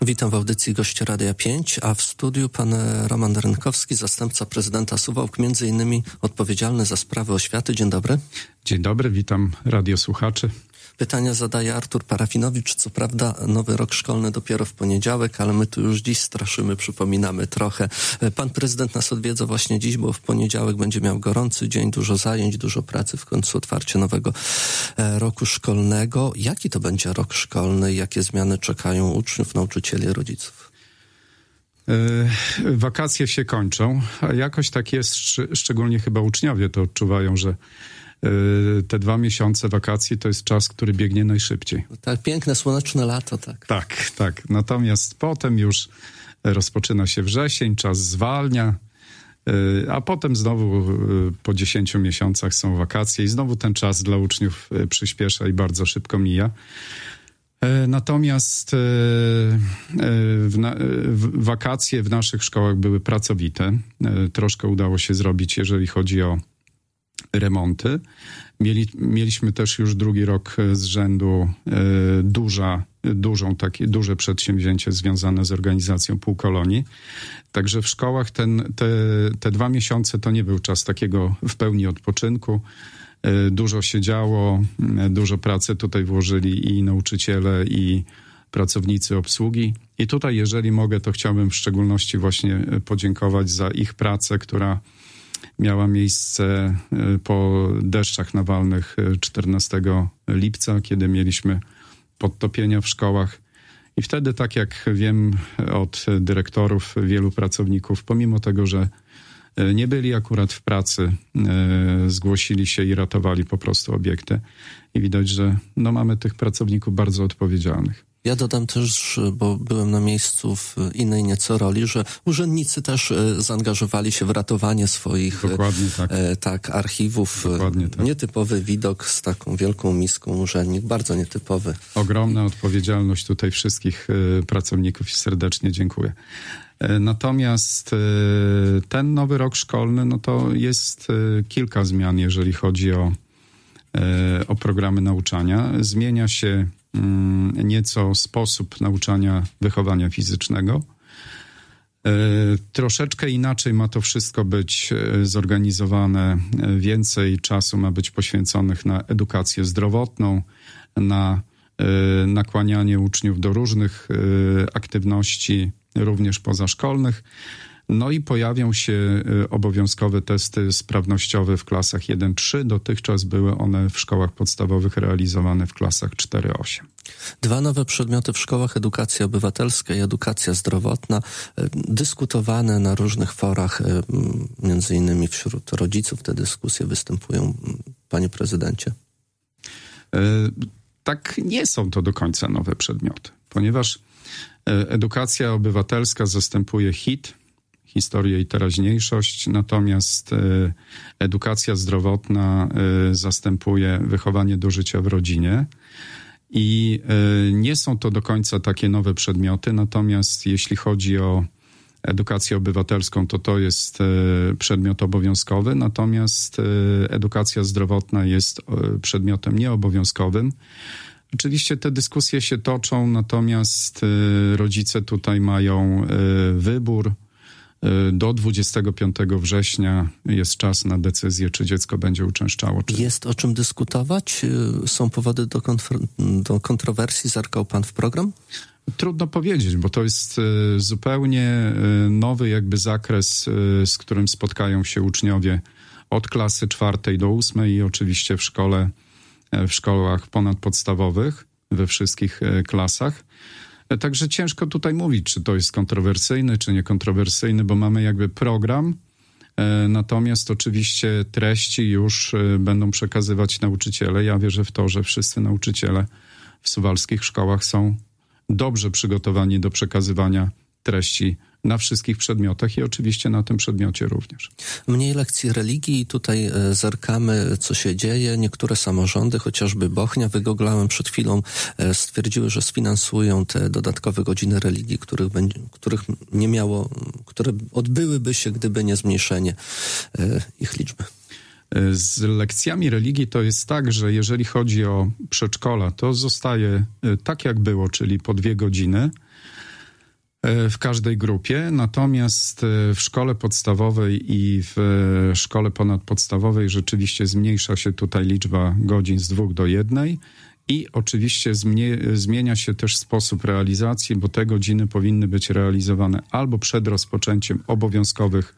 Witam w audycji gości Radia 5, a w studiu pan Roman Rynkowski, zastępca prezydenta Suwałk, między innymi odpowiedzialny za sprawy oświaty. Dzień dobry. Dzień dobry, witam radiosłuchaczy. Pytania zadaje Artur Parafinowicz. Co prawda nowy rok szkolny dopiero w poniedziałek, ale my tu już dziś straszymy, przypominamy trochę. Pan prezydent nas odwiedza właśnie dziś, bo w poniedziałek będzie miał gorący dzień, dużo zajęć, dużo pracy, w końcu otwarcie nowego roku szkolnego. Jaki to będzie rok szkolny? Jakie zmiany czekają uczniów, nauczycieli, rodziców? Wakacje się kończą, a jakoś tak jest, szczególnie chyba uczniowie to odczuwają, że te 2 miesiące wakacji to jest czas, który biegnie najszybciej. Tak, piękne, słoneczne lato, tak. Tak. Natomiast potem już rozpoczyna się wrzesień, czas zwalnia, a potem znowu po 10 miesiącach są wakacje i znowu ten czas dla uczniów przyspiesza i bardzo szybko mija. Natomiast wakacje w naszych szkołach były pracowite. Troszkę udało się zrobić, jeżeli chodzi o remonty. Mieliśmy też już drugi rok z rzędu duże przedsięwzięcie związane z organizacją półkolonii. Także w szkołach te 2 miesiące to nie był czas takiego w pełni odpoczynku. Dużo się działo, dużo pracy tutaj włożyli i nauczyciele, i pracownicy obsługi. I tutaj, jeżeli mogę, to chciałbym w szczególności właśnie podziękować za ich pracę, która miała miejsce po deszczach nawalnych 14 lipca, kiedy mieliśmy podtopienia w szkołach. I wtedy, tak jak wiem od dyrektorów, wielu pracowników, pomimo tego, że nie byli akurat w pracy, zgłosili się i ratowali po prostu obiekty. I widać, że mamy tych pracowników bardzo odpowiedzialnych. Ja dodam też, bo byłem na miejscu w innej nieco roli, że urzędnicy też zaangażowali się w ratowanie swoich archiwów. Dokładnie tak. Nietypowy widok z taką wielką miską urzędnik, bardzo nietypowy. Ogromna odpowiedzialność tutaj wszystkich pracowników i serdecznie dziękuję. Natomiast ten nowy rok szkolny, to jest kilka zmian, jeżeli chodzi o programy nauczania. Zmienia się nieco sposób nauczania wychowania fizycznego. Troszeczkę inaczej ma to wszystko być zorganizowane. Więcej czasu ma być poświęconych na edukację zdrowotną, na nakłanianie uczniów do różnych aktywności, również pozaszkolnych. I pojawią się obowiązkowe testy sprawnościowe w klasach 1-3. Dotychczas były one w szkołach podstawowych realizowane w klasach 4-8. 2 nowe przedmioty w szkołach: edukacja obywatelska i edukacja zdrowotna, dyskutowane na różnych forach, między innymi wśród rodziców. Te dyskusje występują, panie prezydencie. Tak, nie są to do końca nowe przedmioty, ponieważ edukacja obywatelska zastępuje HIT, historię i teraźniejszość, natomiast edukacja zdrowotna zastępuje wychowanie do życia w rodzinie. I nie są to do końca takie nowe przedmioty, natomiast jeśli chodzi o edukację obywatelską, to jest przedmiot obowiązkowy, natomiast edukacja zdrowotna jest przedmiotem nieobowiązkowym. Oczywiście te dyskusje się toczą, natomiast rodzice tutaj mają wybór. Do 25 września jest czas na decyzję, czy dziecko będzie uczęszczało. Czy... Jest o czym dyskutować? Są powody do kontrowersji? Zerkał pan w program? Trudno powiedzieć, bo to jest zupełnie nowy zakres, z którym spotkają się uczniowie od klasy 4 do 8 i oczywiście w szkołach ponadpodstawowych, we wszystkich klasach. Także ciężko tutaj mówić, czy to jest kontrowersyjne, czy niekontrowersyjne, bo mamy program, natomiast oczywiście treści już będą przekazywać nauczyciele. Ja wierzę w to, że wszyscy nauczyciele w suwalskich szkołach są dobrze przygotowani do przekazywania treści na wszystkich przedmiotach i oczywiście na tym przedmiocie również. Mniej lekcji religii. Tutaj zerkamy, co się dzieje. Niektóre samorządy, chociażby Bochnia, wygooglałem przed chwilą, stwierdziły, że sfinansują te dodatkowe godziny religii, których nie miało, które odbyłyby się, gdyby nie zmniejszenie ich liczby. Z lekcjami religii to jest tak, że jeżeli chodzi o przedszkola, to zostaje tak jak było, czyli po 2 godziny. w każdej grupie, natomiast w szkole podstawowej i w szkole ponadpodstawowej rzeczywiście zmniejsza się tutaj liczba godzin z 2 do 1 i oczywiście zmienia się też sposób realizacji, bo te godziny powinny być realizowane albo przed rozpoczęciem obowiązkowych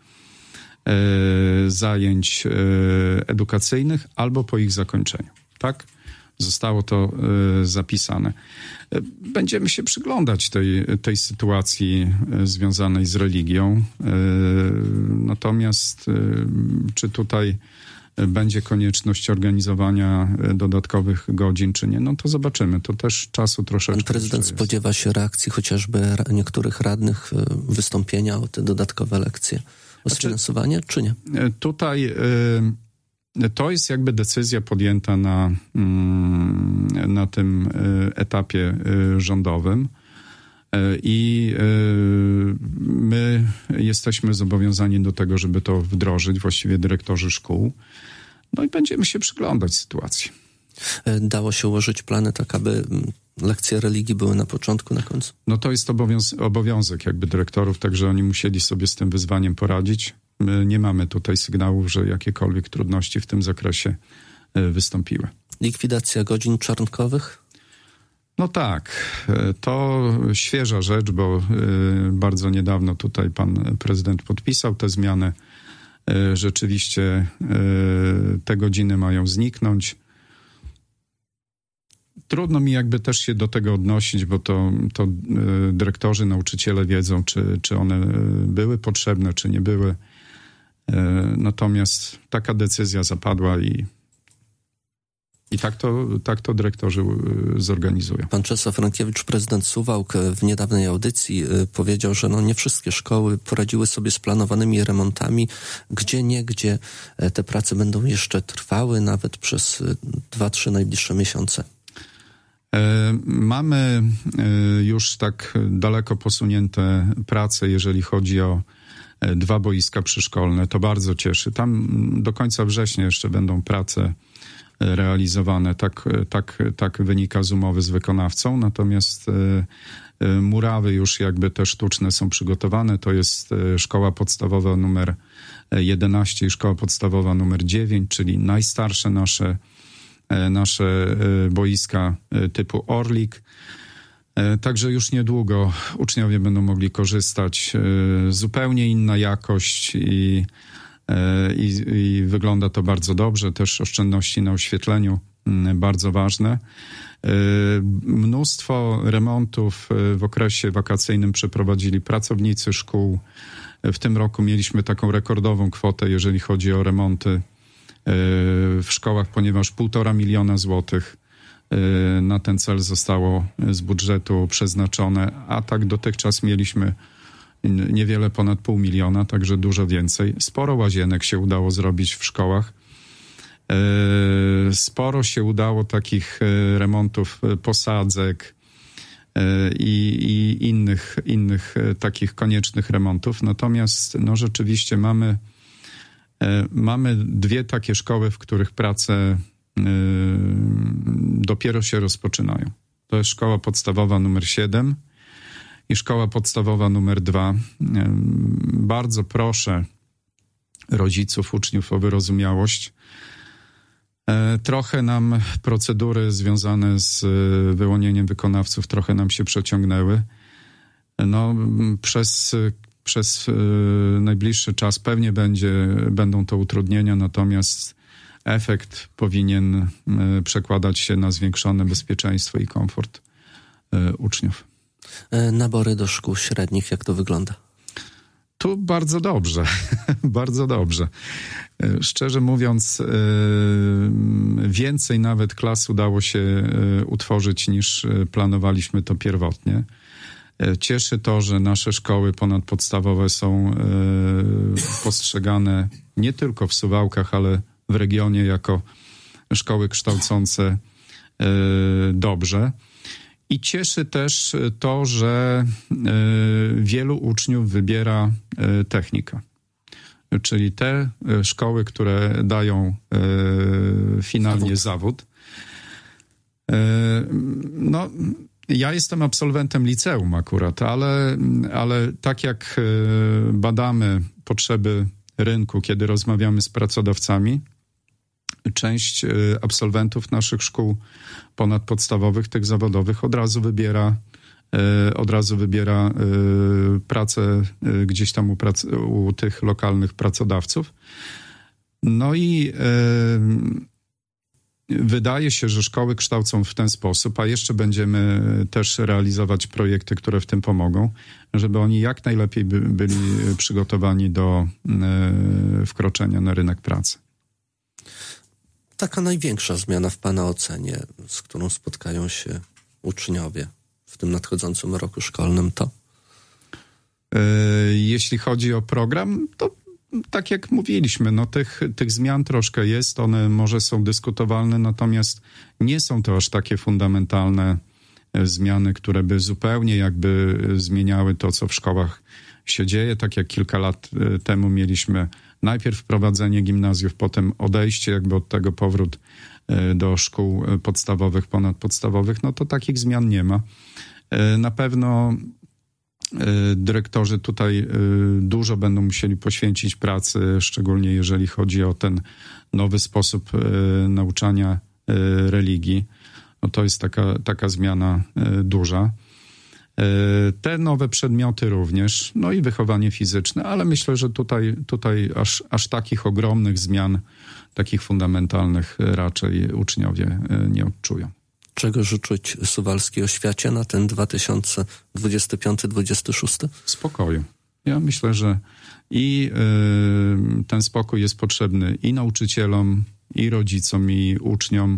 zajęć edukacyjnych, albo po ich zakończeniu. Tak? Zostało to zapisane. Będziemy się przyglądać tej sytuacji związanej z religią. Natomiast czy tutaj będzie konieczność organizowania dodatkowych godzin, czy nie, no to zobaczymy. To też czasu troszeczkę. Pan prezydent spodziewa się reakcji chociażby niektórych radnych, wystąpienia o te dodatkowe lekcje, o sfinansowanie, czy nie? Tutaj to jest jakby decyzja podjęta na tym etapie rządowym i my jesteśmy zobowiązani do tego, żeby to wdrożyć, właściwie dyrektorzy szkół. No i będziemy się przyglądać sytuacji. Dało się ułożyć plany tak, aby lekcje religii były na początku, na końcu? No to jest obowiązek jakby dyrektorów, także oni musieli sobie z tym wyzwaniem poradzić. My nie mamy tutaj sygnałów, że jakiekolwiek trudności w tym zakresie wystąpiły. Likwidacja godzin czarnkowych? No tak, to świeża rzecz, bo bardzo niedawno tutaj pan prezydent podpisał te zmiany. Rzeczywiście te godziny mają zniknąć. Trudno mi jakby też się do tego odnosić, bo to dyrektorzy, nauczyciele wiedzą, czy one były potrzebne, czy nie były. Natomiast taka decyzja zapadła i tak to dyrektorzy zorganizują. Pan Czesław Rankiewicz, prezydent Suwałk, w niedawnej audycji powiedział, że nie wszystkie szkoły poradziły sobie z planowanymi remontami. Gdzie te prace będą jeszcze trwały, nawet przez 2-3 najbliższe miesiące. Mamy już tak daleko posunięte prace, jeżeli chodzi o 2 boiska przyszkolne. To bardzo cieszy. Tam do końca września jeszcze będą prace realizowane. Tak wynika z umowy z wykonawcą. Natomiast murawy już jakby te sztuczne są przygotowane. To jest szkoła podstawowa numer 11 i szkoła podstawowa numer 9, czyli najstarsze nasze boiska typu Orlik. Także już niedługo uczniowie będą mogli korzystać. Zupełnie inna jakość i wygląda to bardzo dobrze. Też oszczędności na oświetleniu bardzo ważne. Mnóstwo remontów w okresie wakacyjnym przeprowadzili pracownicy szkół. W tym roku mieliśmy taką rekordową kwotę, jeżeli chodzi o remonty w szkołach, ponieważ 1,5 miliona złotych na ten cel zostało z budżetu przeznaczone, a tak dotychczas mieliśmy niewiele ponad 0,5 miliona, także dużo więcej. Sporo łazienek się udało zrobić w szkołach. Sporo się udało takich remontów posadzek i innych takich koniecznych remontów. Natomiast rzeczywiście mamy 2 takie szkoły, w których prace dopiero się rozpoczynają. To jest szkoła podstawowa numer 7 i szkoła podstawowa numer 2. Bardzo proszę rodziców, uczniów o wyrozumiałość. Trochę nam procedury związane z wyłonieniem wykonawców trochę nam się przeciągnęły. Przez najbliższy czas pewnie będą to utrudnienia, natomiast efekt powinien przekładać się na zwiększone bezpieczeństwo i komfort uczniów. Nabory do szkół średnich, jak to wygląda? Tu bardzo dobrze, bardzo dobrze. Szczerze mówiąc, więcej nawet klas udało się utworzyć niż planowaliśmy to pierwotnie. Cieszy to, że nasze szkoły ponadpodstawowe są postrzegane nie tylko w Suwałkach, ale w regionie jako szkoły kształcące dobrze. I cieszy też to, że wielu uczniów wybiera technikę. Czyli te szkoły, które dają finalnie zawód. Ja jestem absolwentem liceum akurat, ale tak jak badamy potrzeby rynku, kiedy rozmawiamy z pracodawcami, część absolwentów naszych szkół ponadpodstawowych, tych zawodowych, od razu wybiera pracę gdzieś tam u tych lokalnych pracodawców. No i wydaje się, że szkoły kształcą w ten sposób, a jeszcze będziemy też realizować projekty, które w tym pomogą, żeby oni jak najlepiej byli przygotowani do wkroczenia na rynek pracy. Taka największa zmiana w pana ocenie, z którą spotkają się uczniowie w tym nadchodzącym roku szkolnym, to? Jeśli chodzi o program, to tak jak mówiliśmy, no tych zmian troszkę jest, one może są dyskutowalne, natomiast nie są to aż takie fundamentalne zmiany, które by zupełnie jakby zmieniały to, co w szkołach się dzieje. Tak jak kilka lat temu mieliśmy najpierw wprowadzenie gimnazjów, potem odejście jakby od tego, powrót do szkół podstawowych, ponadpodstawowych, no to takich zmian nie ma. Na pewno dyrektorzy tutaj dużo będą musieli poświęcić pracy, szczególnie jeżeli chodzi o ten nowy sposób nauczania religii. No to jest taka zmiana duża. Te nowe przedmioty również, no i wychowanie fizyczne, ale myślę, że tutaj aż takich ogromnych zmian, takich fundamentalnych raczej uczniowie nie odczują. Czego życzyć suwalskiej oświacie na ten 2025-2026? Spokoju. Ja myślę, że i ten spokój jest potrzebny i nauczycielom, i rodzicom, i uczniom.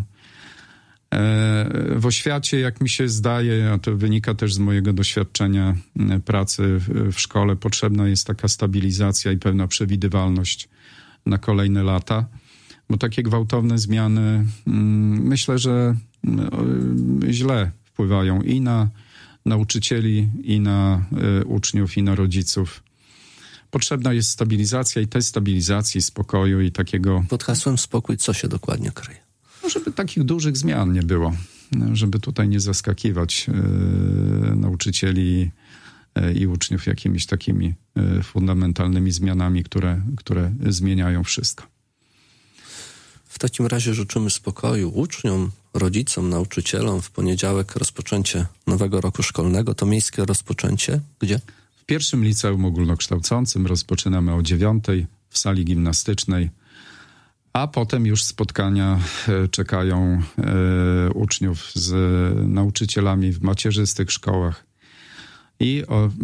W oświacie, jak mi się zdaje, a to wynika też z mojego doświadczenia pracy w szkole, potrzebna jest taka stabilizacja i pewna przewidywalność na kolejne lata, bo takie gwałtowne zmiany myślę, że źle wpływają i na nauczycieli, i na uczniów, i na rodziców. Potrzebna jest stabilizacja i tej stabilizacji, spokoju i takiego... Pod hasłem spokój co się dokładnie kryje? No, żeby takich dużych zmian nie było, żeby tutaj nie zaskakiwać nauczycieli i uczniów jakimiś takimi fundamentalnymi zmianami, które zmieniają wszystko. W takim razie życzymy spokoju uczniom, rodzicom, nauczycielom. W poniedziałek rozpoczęcie nowego roku szkolnego. To miejskie rozpoczęcie gdzie? W pierwszym liceum ogólnokształcącym rozpoczynamy o 9:00 w sali gimnastycznej, a potem już spotkania czekają uczniów z nauczycielami w macierzystych szkołach. I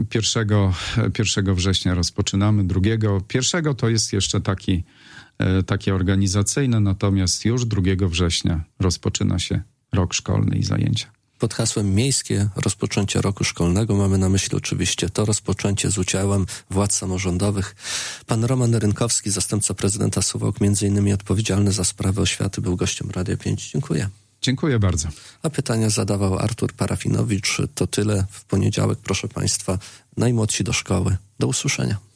1 września rozpoczynamy, 2. 1 to jest jeszcze takie organizacyjne, natomiast już 2 września rozpoczyna się rok szkolny i zajęcia. Pod hasłem miejskie rozpoczęcie roku szkolnego mamy na myśli oczywiście to rozpoczęcie z udziałem władz samorządowych. Pan Roman Rynkowski, zastępca prezydenta Suwałk, między innymi odpowiedzialny za sprawy oświaty, był gościem Radia 5. Dziękuję. Dziękuję bardzo. A pytania zadawał Artur Parafinowicz. To tyle w poniedziałek, proszę Państwa. Najmłodsi do szkoły. Do usłyszenia.